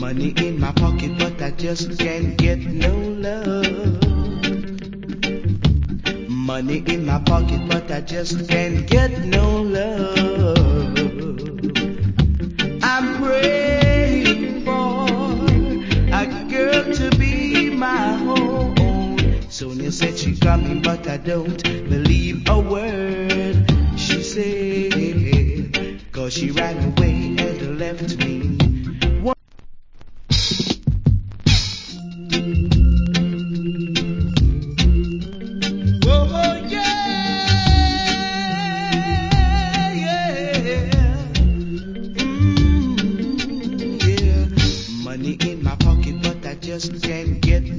Money in my pocket, but I just can't get no love. Money in my pocket, but I just can't get no love. I'm praying for a girl to be my own. Sonia said she coming, but I don't believe a word she said, 'cause she ran away and left me. Money in my pocket, but I just can't get